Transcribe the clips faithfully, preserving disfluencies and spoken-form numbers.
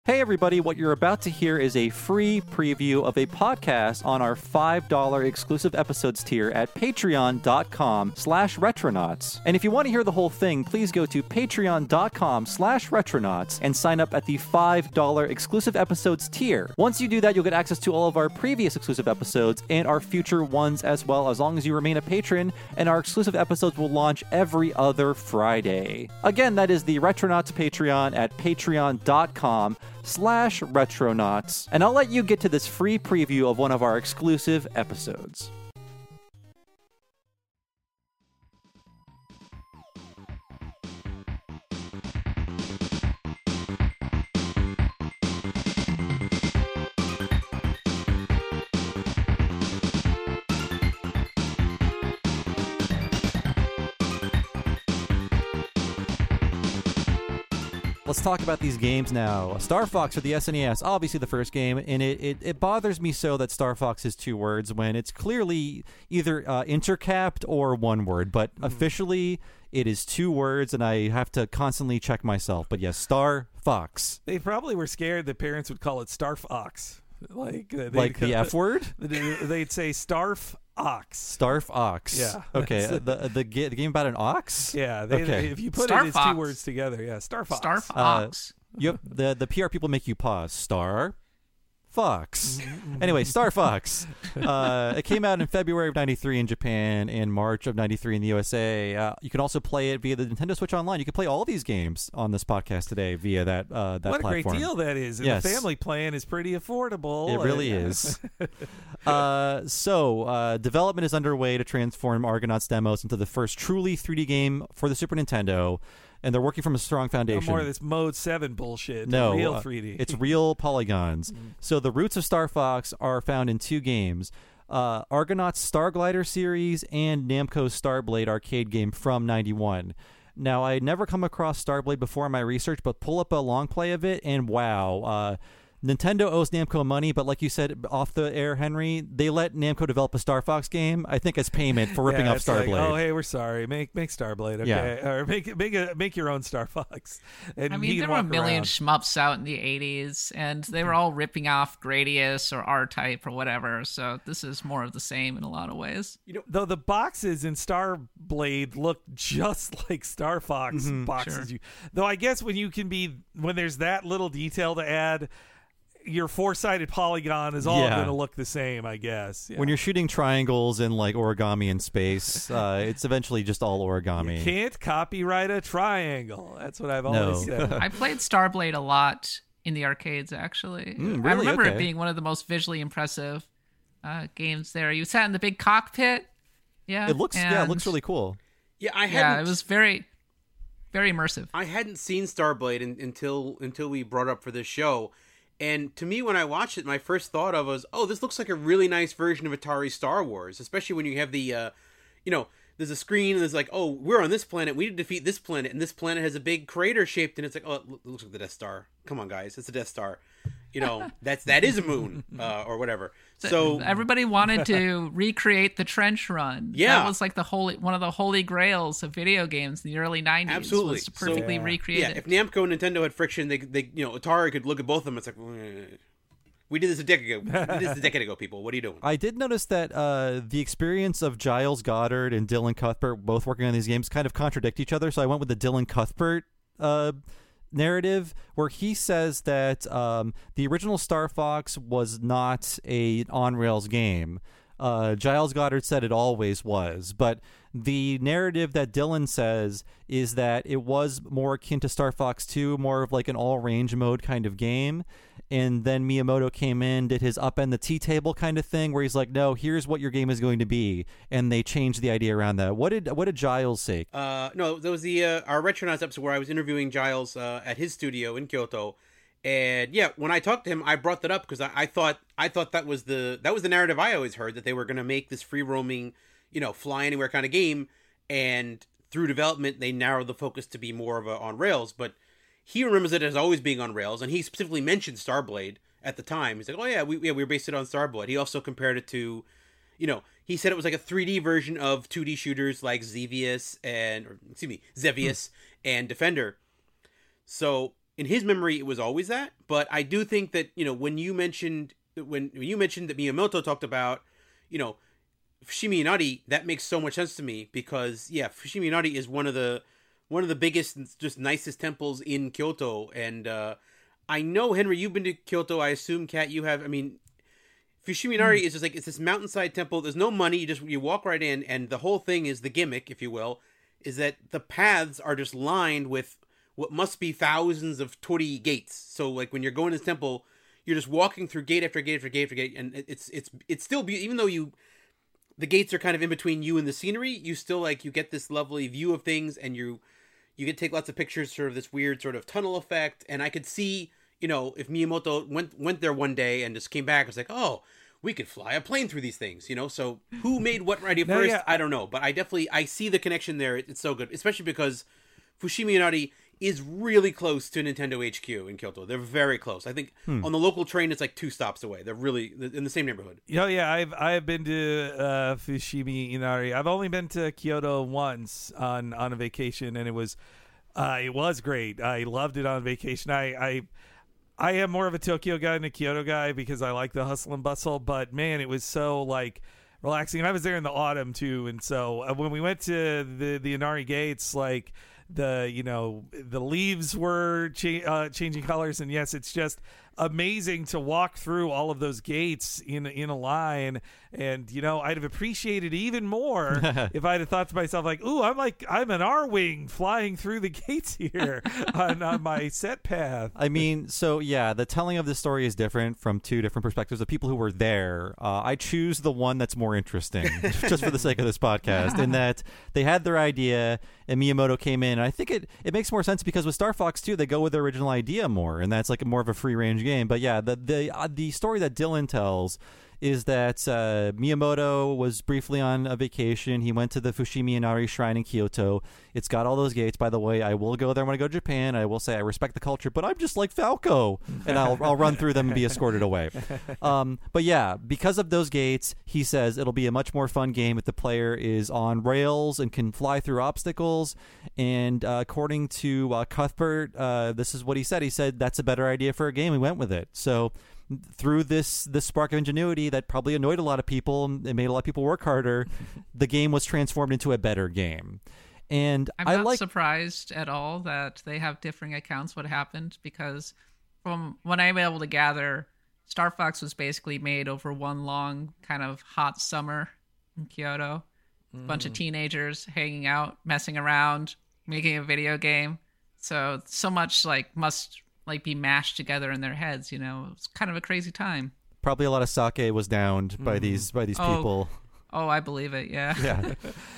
Hey everybody, what you're about to hear is a free preview of a podcast on our five dollars exclusive episodes tier at patreon.com slash retronauts. And if you want to hear the whole thing, please go to patreon.com slash retronauts and sign up at the five dollars exclusive episodes tier. Once you do that, you'll get access to all of our previous exclusive episodes and our future ones as well, as long as you remain a patron, and our exclusive episodes will launch every other Friday. Again, that is the Retronauts Patreon at patreon.com slash retronauts, and I'll let you get to this free preview of one of our exclusive episodes. Let's talk about these games now. Star Fox for the S N E S, obviously the first game, and it, it, it bothers me so that Star Fox is two words when it's clearly either uh, intercapped or one word, but mm. officially it is two words, and I have to constantly check myself. But yes, Star Fox. They probably were scared that parents would call it Star Fox. Like, uh, like the F word? They'd say Starf Ox. Starf Ox. Yeah. Okay. the, the the game about an ox? Yeah. They, okay. They, if you put Star it as Fox. two words together, yeah. Star Fox. Star Fox. Uh, you have, the the P R people make you pause. Star Fox. Anyway, Star Fox. Uh, it came out in February of ninety-three in Japan and March of ninety-three in the U S A. Uh, you can also play it via the Nintendo Switch Online. You can play all these games on this podcast today via that uh, that what platform. What a great deal that is. And yes. the family plan is pretty affordable. It really is. uh, so, uh, development is underway to transform Argonauts demos into the first truly three D game for the Super Nintendo. And they're working from a strong foundation. No more of this Mode seven bullshit. No. Real uh, three D. It's real polygons. Mm-hmm. So the roots of Star Fox are found in two games. Uh, Argonauts Starglider series and Namco's Starblade arcade game from ninety-one. Now, I had never come across Starblade before in my research, but pull up a long play of it, and wow. Uh, Nintendo owes Namco money, but like you said off the air, Henry, they let Namco develop a Star Fox game, I think as payment for ripping yeah, off Starblade. Like, oh, hey, we're sorry. Make make Starblade, okay? Yeah. Or make make a, make your own Star Fox. And I mean, there were a million around. shmups out in the eighties, and they were all ripping off Gradius or R-Type or whatever, so this is more of the same in a lot of ways. You know, though the boxes in Starblade look just like Star Fox mm-hmm, boxes. Sure. You, though I guess when you can be, when there's that little detail to add, your four-sided polygon is all yeah. going to look the same, I guess. Yeah. When you're shooting triangles and like origami in space, uh, it's eventually just all origami. You can't copyright a triangle. That's what I've No. always said. I played Starblade a lot in the arcades, actually. Mm, I really? remember Okay. it being one of the most visually impressive uh, games there. You sat in the big cockpit. Yeah, It looks yeah, it and- looks really cool. Yeah, I hadn't. Yeah, it was very, very immersive. I hadn't seen Starblade in, until until we brought it up for this show, and to me, when I watched it, my first thought of was, "Oh, this looks like a really nice version of Atari Star Wars." Especially when you have the, uh, you know, there's a screen and there's like, "Oh, we're on this planet. We need to defeat this planet, and this planet has a big crater shaped, and it's like, oh, it looks like the Death Star. Come on, guys, it's a Death Star." You know, that's that is a moon uh, or whatever. So everybody wanted to recreate the trench run. Yeah. That was like the holy one of the holy grails of video games in the early nineties. Absolutely. Was to perfectly So, yeah. recreate yeah, it. if Namco and Nintendo had friction, they they you know Atari could look at both of them. It's like, "Eh, we did this a decade ago. We did this a decade ago, people. What are you doing? I did notice that uh, the experience of Giles Goddard and Dylan Cuthbert both working on these games kind of contradict each other, so I went with the Dylan Cuthbert uh, narrative, where he says that um, the original Star Fox was not a on-rails game. Uh, Giles Goddard said it always was, but the narrative that Dylan says is that it was more akin to Star Fox two, more of like an all-range mode kind of game. And then Miyamoto came in, did his upend the tea table kind of thing, where he's like, "No, here's what your game is going to be," and they changed the idea around that. What did what did Giles say? Uh, no, there was the uh, our Retronauts episode where I was interviewing Giles uh, at his studio in Kyoto, and yeah, when I talked to him, I brought that up because I, I thought I thought that was the that was the narrative I always heard, that they were going to make this free roaming, you know, fly anywhere kind of game, and through development they narrowed the focus to be more of a on rails, but he remembers it as always being on rails, and he specifically mentioned Starblade at the time. He's like, "Oh yeah, we yeah we based it on Starblade." He also compared it to, you know, he said it was like a three D version of two D shooters like Xevious and, or, excuse me, Xevious and Defender. So in his memory it was always that. But I do think that, you know, when you mentioned when, when you mentioned that Miyamoto talked about, you know, Fushimi Inari, that makes so much sense to me because yeah, Fushimi Inari is one of the one of the biggest and just nicest temples in Kyoto. And uh, I know, Henry, you've been to Kyoto. I assume, Kat, you have. I mean, Fushimi Inari mm. is just like, it's this mountainside temple. There's no money. You just, you walk right in. And the whole thing is the gimmick, if you will, is that the paths are just lined with what must be thousands of torii gates. So like when you're going to this temple, you're just walking through gate after gate after gate after gate. And it's, it's, it's still, be- even though you, the gates are kind of in between you and the scenery, you still like, you get this lovely view of things and you, You get to take lots of pictures, sort of this weird sort of tunnel effect. And I could see, you know, if Miyamoto went went there one day and just came back, it's like, oh, we could fly a plane through these things, you know? So who made what idea no, first? yeah. I don't know. But I definitely, I see the connection there. It's so good, especially because Fushimi Inari is really close to Nintendo H Q in Kyoto. They're very close. I think hmm. on the local train, it's like two stops away. They're really in the same neighborhood. Oh, yeah. I've I've been to uh, Fushimi Inari. I've only been to Kyoto once on, on a vacation, and it was... Uh, it was great. I loved it on vacation. I, I I am more of a Tokyo guy than a Kyoto guy because I like the hustle and bustle. But man, it was so like relaxing. And I was there in the autumn too, and so uh, when we went to the the Inari Gates, like the you know the leaves were cha- uh, changing colors, and yes, it's just amazing to walk through all of those gates in in a line. And you know, I'd have appreciated even more if I'd have thought to myself like, ooh, I'm like I'm an R-wing flying through the gates here on, on my set path. I mean, so yeah, the telling of this story is different from two different perspectives of people who were there. Uh, I choose the one that's more interesting just for the sake of this podcast, in that they had their idea and Miyamoto came in. And I think it, it makes more sense because with Star Fox two, they go with their original idea more, and that's like a more of a free range game. But yeah, the the uh, the story that Dylan tells is that uh, Miyamoto was briefly on a vacation. He went to the Fushimi Inari Shrine in Kyoto. It's got all those gates. By the way, I will go there when I go to Japan. I will say I respect the culture, but I'm just like Falco, and I'll I'll run through them and be escorted away. Um, but yeah, because of those gates, he says it'll be a much more fun game if the player is on rails and can fly through obstacles. And uh, according to uh, Cuthbert, uh, this is what he said. He said that's a better idea for a game. We went with it. So through this this spark of ingenuity that probably annoyed a lot of people and it made a lot of people work harder, the game was transformed into a better game. And I'm I not like surprised at all that they have differing accounts what happened, because from what I'm able to gather, Star Fox was basically made over one long kind of hot summer in Kyoto. Mm. A bunch of teenagers hanging out, messing around, making a video game. So so much like must like be mashed together in their heads, you know. It's kind of a crazy time. Probably a lot of sake was downed by Mm. these by these Oh. people. Oh, I believe it. Yeah. Yeah.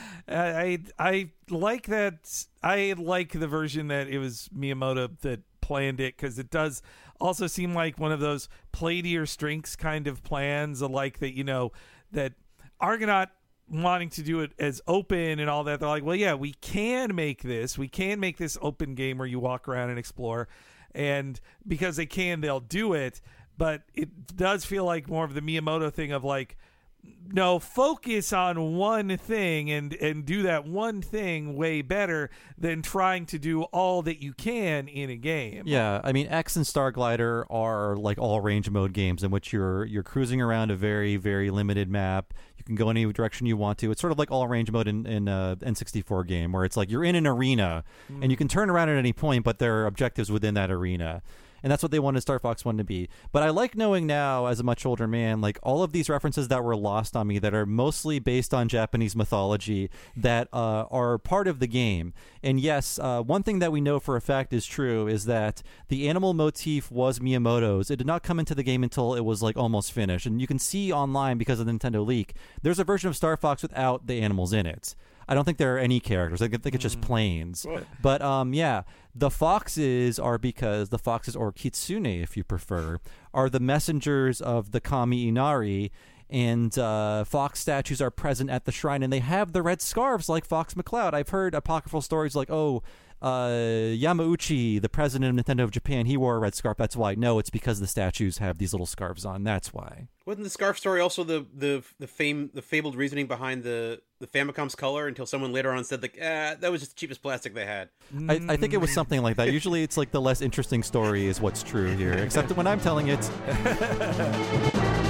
I I like that. I like the version that it was Miyamoto that planned it, because it does also seem like one of those play to your strengths kind of plans, like that, you know, that Argonaut wanting to do it as open and all that. They're like, well, yeah, we can make this. We can make this open game where you walk around and explore. And because they can, they'll do it. But it does feel like more of the Miyamoto thing of like, no, focus on one thing and, and do that one thing way better than trying to do all that you can in a game. Yeah, I mean, X and Star Glider are like all range mode games in which you're you're cruising around a very, very limited map. You can go any direction you want to. It's sort of like all range mode in, in a N sixty-four game where it's like you're in an arena mm. and you can turn around at any point, but there are objectives within that arena. And that's what they wanted Star Fox one to be. But I like knowing now, as a much older man, like all of these references that were lost on me that are mostly based on Japanese mythology that uh, are part of the game. And yes, uh, one thing that we know for a fact is true is that the animal motif was Miyamoto's. It did not come into the game until it was like almost finished. And you can see online, because of the Nintendo leak, there's a version of Star Fox without the animals in it. I don't think there are any characters. I think it's just planes. What? But um, yeah, the foxes are because the foxes, or kitsune if you prefer, are the messengers of the Kami Inari. and uh, Fox statues are present at the shrine, and they have the red scarves like Fox McCloud. I've heard apocryphal stories like, oh, uh, Yamauchi, the president of Nintendo of Japan, he wore a red scarf. That's why. No, it's because the statues have these little scarves on. That's why. Wasn't the scarf story also the the the fame the fabled reasoning behind the the Famicom's color until someone later on said like, ah, that was just the cheapest plastic they had? I, I think it was something like that. Usually it's like the less interesting story is what's true here, except when I'm telling it.